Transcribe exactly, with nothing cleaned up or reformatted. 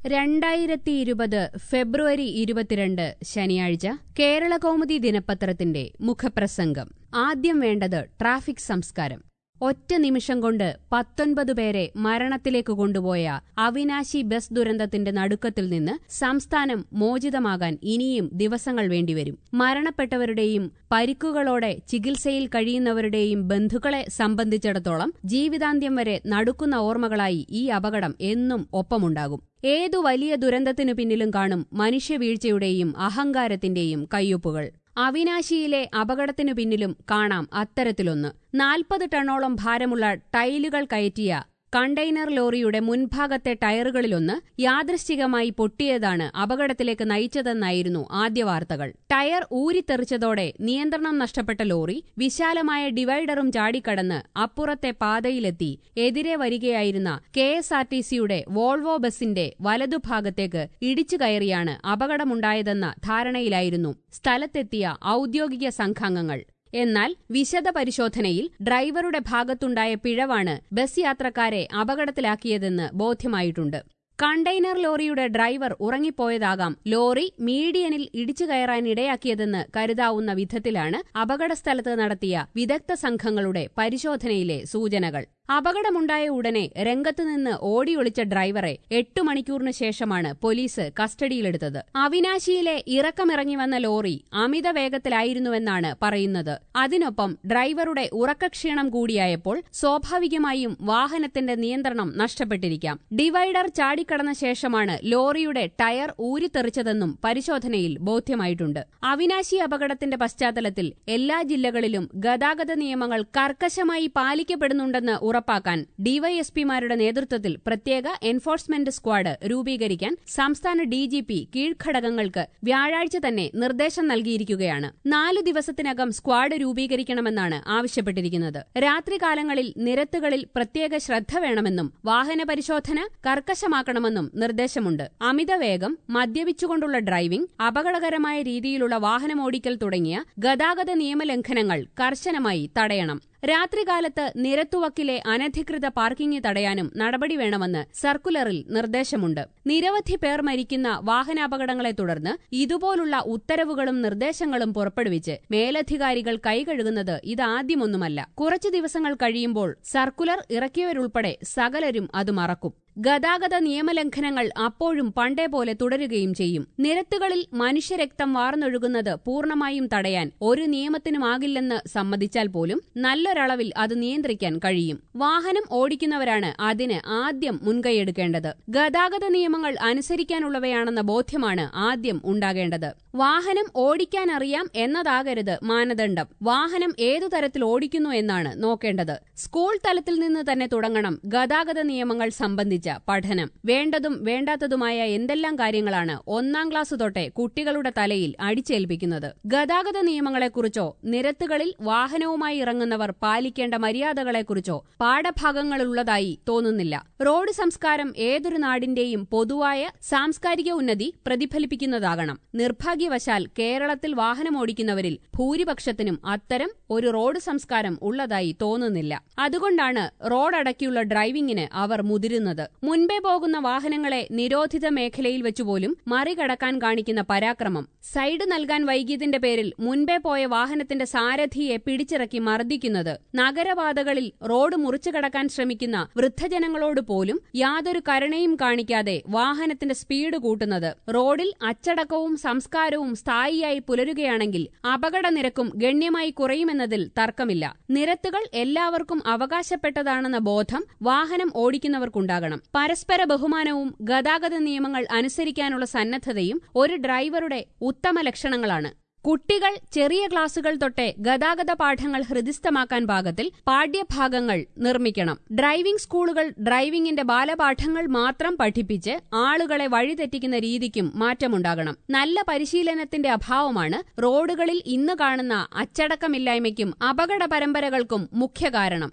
രണ്ടായിരത്തി ഇരുപത് ഫെബ്രുവരി ഇരുപത്തിരണ്ട് ശനിയാഴ്ച കേരളകൗമുദി ദിനപത്രത്തിന്റെ മുഖപ്രസംഗം. ആദ്യം വേണ്ടത് ട്രാഫിക് സംസ്കാരം. ഒറ്റ നിമിഷം കൊണ്ട് പത്തൊൻപത് പേരെ മരണത്തിലേക്ക് കൊണ്ടുപോയ അവിനാശി ബസ് ദുരന്തത്തിന്റെ നടുക്കത്തിൽ നിന്ന് സംസ്ഥാനം മോചിതമാകാൻ ഇനിയും ദിവസങ്ങൾ വേണ്ടിവരും. മരണപ്പെട്ടവരുടെയും പരിക്കുകളോടെ ചികിത്സയിൽ കഴിയുന്നവരുടെയും ബന്ധുക്കളെ സംബന്ധിച്ചിടത്തോളം ജീവിതാന്ത്യം വരെ നടുക്കുന്ന ഓർമ്മകളായി ഈ അപകടം എന്നും ഒപ്പമുണ്ടാകും. ഏതു വലിയ ദുരന്തത്തിനു പിന്നിലും കാണും മനുഷ്യവീഴ്ചയുടെയും അഹങ്കാരത്തിന്റെയും കയ്യൊപ്പുകൾ. അവിനാശിയിലെ അപകടത്തിനു പിന്നിലും കാണാം അത്തരത്തിലൊന്ന്. നാൽപ്പത് ടണ്ണോളം ഭാരമുള്ള ടൈലുകൾ കയറ്റിയ കണ്ടെയ്നർ ലോറിയുടെ മുൻഭാഗത്തെ ടയറുകളിലൊന്ന് യാദൃശ്ചികമായി പൊട്ടിയതാണ് അപകടത്തിലേക്ക് നയിച്ചതെന്നായിരുന്നു ആദ്യ വാർത്തകൾ. ടയർ ഊരിത്തെറിച്ചതോടെ നിയന്ത്രണം നഷ്ടപ്പെട്ട ലോറി വിശാലമായ ഡിവൈഡറും ചാടിക്കടന്ന് അപ്പുറത്തെ പാതയിലെത്തി എതിരെ വരികയായിരുന്ന കെ എസ് ആർ ടി സിയുടെ വോൾവോ ബസിന്റെ വലതുഭാഗത്തേക്ക് ഇടിച്ചു കയറിയാണ് അപകടമുണ്ടായതെന്ന ധാരണയിലായിരുന്നു സ്ഥലത്തെത്തിയ ഔദ്യോഗിക സംഘാംഗങ്ങൾ. എന്നാൽ വിശദ പരിശോധനയിൽ ഡ്രൈവറുടെ ഭാഗത്തുണ്ടായ പിഴവാണ് ബസ് യാത്രക്കാരെ അപകടത്തിലാക്കിയതെന്ന് ബോധ്യമായിട്ടുണ്ട്. കണ്ടെയ്നർ ലോറിയുടെ ഡ്രൈവർ ഉറങ്ങിപ്പോയതാകാം ലോറി മീഡിയനിൽ ഇടിച്ചു കയറാനിടയാക്കിയതെന്ന് കരുതാവുന്ന വിധത്തിലാണ് അപകടസ്ഥലത്ത് നടത്തിയ വിദഗ്ധ സംഘങ്ങളുടെ പരിശോധനയിലെ സൂചനകൾ. അപകടമുണ്ടായ ഉടനെ രംഗത്തുനിന്ന് ഓടിയൊളിച്ച ഡ്രൈവറെ എട്ടു മണിക്കൂറിന് ശേഷമാണ് പോലീസ് കസ്റ്റഡിയിലെടുത്തത്. അവിനാശിയിലെ ഇറക്കമിറങ്ങി വന്ന ലോറി അമിത വേഗത്തിലായിരുന്നുവെന്നാണ് പറയുന്നത്. അതിനൊപ്പം ഡ്രൈവറുടെ ഉറക്കക്ഷീണം കൂടിയായപ്പോൾ സ്വാഭാവികമായും വാഹനത്തിന്റെ നിയന്ത്രണം നഷ്ടപ്പെട്ടിരിക്കാം. ഡിവൈഡർ ചാടിക്കടന്ന ശേഷമാണ് ലോറിയുടെ ടയർ ഊരിത്തെറിച്ചതെന്നും പരിശോധനയിൽ ബോധ്യമായിട്ടുണ്ട്. അവിനാശി അപകടത്തിന്റെ പശ്ചാത്തലത്തിൽ എല്ലാ ജില്ലകളിലും ഗതാഗത നിയമങ്ങൾ കർക്കശമായി പാലിക്കപ്പെടുന്നുണ്ടെന്ന് ഉറപ്പാക്കാൻ ഡിവൈഎസ്പിമാരുടെ നേതൃത്വത്തിൽ പ്രത്യേക എൻഫോഴ്സ്മെന്റ് സ്ക്വാഡ് രൂപീകരിക്കാൻ സംസ്ഥാന ഡിജിപി കീഴ്ഘടകങ്ങൾക്ക് വ്യാഴാഴ്ച തന്നെ നിർദ്ദേശം നൽകിയിരിക്കുകയാണ്. നാലു ദിവസത്തിനകം സ്ക്വാഡ് രൂപീകരിക്കണമെന്നാണ് ആവശ്യപ്പെട്ടിരിക്കുന്നത്. രാത്രികാലങ്ങളിൽ നിരത്തുകളിൽ പ്രത്യേക ശ്രദ്ധ വേണമെന്നും വാഹന പരിശോധന കർക്കശമാക്കണമെന്നും നിർദ്ദേശമുണ്ട്. അമിതവേഗം, മദ്യപിച്ചുകൊണ്ടുള്ള ഡ്രൈവിംഗ്, അപകടകരമായ രീതിയിലുള്ള വാഹനമോടിക്കൽ തുടങ്ങിയ ഗതാഗത നിയമലംഘനങ്ങൾ കർശനമായി തടയണം. രാത്രികാലത്ത് നിരത്തുവക്കിലെ അനധികൃത പാർക്കിംഗ് തടയാനും നടപടി വേണമെന്ന് സർക്കുലറിൽ നിർദ്ദേശമുണ്ട്. നിരവധി പേർ മരിക്കുന്ന വാഹനാപകടങ്ങളെ തുടർന്ന് ഇതുപോലുള്ള ഉത്തരവുകളും നിർദ്ദേശങ്ങളും പുറപ്പെടുവിച്ച് മേലധികാരികൾ കൈകഴുകുന്നത് ഇതാദ്യമൊന്നുമല്ല. കുറച്ചു ദിവസങ്ങൾ കഴിയുമ്പോൾ സർക്കുലർ ഇറക്കിയവരുൾപ്പെടെ സകലരും അത് മറക്കും. ഗതാഗത നിയമലംഘനങ്ങൾ അപ്പോഴും പണ്ടേ പോലെ തുടരുകയും ചെയ്യും. നിരത്തുകളിൽ മനുഷ്യരക്തം വാർന്നൊഴുകുന്നത് പൂർണ്ണമായും തടയാൻ ഒരു നിയമത്തിനുമാകില്ലെന്ന് സമ്മതിച്ചാൽ പോലും നല്ലൊരളവിൽ അത് നിയന്ത്രിക്കാൻ കഴിയും. വാഹനം ഓടിക്കുന്നവരാണ് അതിന് ആദ്യം മുൻകൈയെടുക്കേണ്ടത്. ഗതാഗത നിയമങ്ങൾ അനുസരിക്കാനുള്ളവയാണെന്ന ബോധ്യമാണ് ആദ്യം ഉണ്ടാകേണ്ടത്. വാഹനം ഓടിക്കാനറിയാം എന്നതാകരുത് മാനദണ്ഡം. വാഹനം ഏതു തരത്തിൽ ഓടിക്കുന്നു എന്നാണ് നോക്കേണ്ടത്. സ്കൂൾ തലത്തിൽ നിന്ന് തന്നെ തുടങ്ങണം ഗതാഗത നിയമങ്ങൾ സംബന്ധിച്ച് പഠനം. വേണ്ടതും വേണ്ടാത്തതുമായ എന്തെല്ലാം കാര്യങ്ങളാണ് ഒന്നാം ക്ലാസ് തൊട്ടേ കുട്ടികളുടെ തലയിൽ അടിച്ചേൽപ്പിക്കുന്നത്. ഗതാഗത നിയമങ്ങളെക്കുറിച്ചോ നിരത്തുകളിൽ വാഹനവുമായി ഇറങ്ങുന്നവർ പാലിക്കേണ്ട മര്യാദകളെക്കുറിച്ചോ പാഠഭാഗങ്ങളുള്ളതായി തോന്നുന്നില്ല. റോഡ് സംസ്കാരം ഏതൊരു നാടിന്റെയും പൊതുവായ സാംസ്കാരിക ഉന്നതി പ്രതിഫലിപ്പിക്കുന്നതാകണം. നിർഭാഗ്യവശാൽ കേരളത്തിൽ വാഹനമോടിക്കുന്നവരിൽ ഭൂരിപക്ഷത്തിനും അത്തരം ഒരു റോഡ് സംസ്കാരം ഉള്ളതായി തോന്നുന്നില്ല. അതുകൊണ്ടാണ് റോഡടക്കിയുള്ള ഡ്രൈവിംഗിന് അവർ മുതിരുന്നത്. മുൻപേ പോകുന്ന വാഹനങ്ങളെ നിരോധിത മേഖലയിൽ വെച്ചുപോലും മറികടക്കാൻ കാണിക്കുന്ന പരാക്രമം, സൈഡ് നൽകാൻ വൈകിയതിന്റെ പേരിൽ മുൻപേ പോയ വാഹനത്തിന്റെ സാരഥിയെ പിടിച്ചിറക്കി മർദ്ദിക്കുന്നത്, നഗരപാതകളിൽ റോഡ് മുറിച്ചു കടക്കാൻ ശ്രമിക്കുന്ന വൃദ്ധജനങ്ങളോട് പോലും യാതൊരു കരുണയും കാണിക്കാതെ വാഹനത്തിന്റെ സ്പീഡ് കൂട്ടുന്നത്, റോഡിൽ അച്ചടക്കവും സംസ്കാരവും സ്ഥായിയായി പുലരുകയാണെങ്കിൽ അപകട നിരക്കും ഗണ്യമായി കുറയുമെന്നതിൽ തർക്കമില്ല. നിരത്തുകൾ എല്ലാവർക്കും അവകാശപ്പെട്ടതാണെന്ന ബോധം വാഹനം ഓടിക്കുന്നവർക്കുണ്ടാകണം. പരസ്പര ബഹുമാനവും ഗതാഗത നിയമങ്ങൾ അനുസരിക്കാനുള്ള സന്നദ്ധതയും ഒരു ഡ്രൈവറുടെ ഉത്തമ ലക്ഷണങ്ങളാണ്. കുട്ടികൾ ചെറിയ ക്ലാസുകൾ തൊട്ടേ ഗതാഗത പാഠങ്ങൾ ഹൃദിസ്ഥമാക്കാൻ പാകത്തിൽ പാഠ്യഭാഗങ്ങൾ നിർമ്മിക്കണം. ഡ്രൈവിംഗ് സ്കൂളുകൾ ഡ്രൈവിംഗിന്റെ ബാലപാഠങ്ങൾ മാത്രം പഠിപ്പിച്ച് ആളുകളെ വഴിതെറ്റിക്കുന്ന രീതിക്കും മാറ്റമുണ്ടാകണം. നല്ല പരിശീലനത്തിന്റെ അഭാവമാണ് റോഡുകളിൽ ഇന്ന് കാണുന്ന അച്ചടക്കമില്ലായ്മയ്ക്കും അപകട പരമ്പരകൾക്കും മുഖ്യ കാരണം.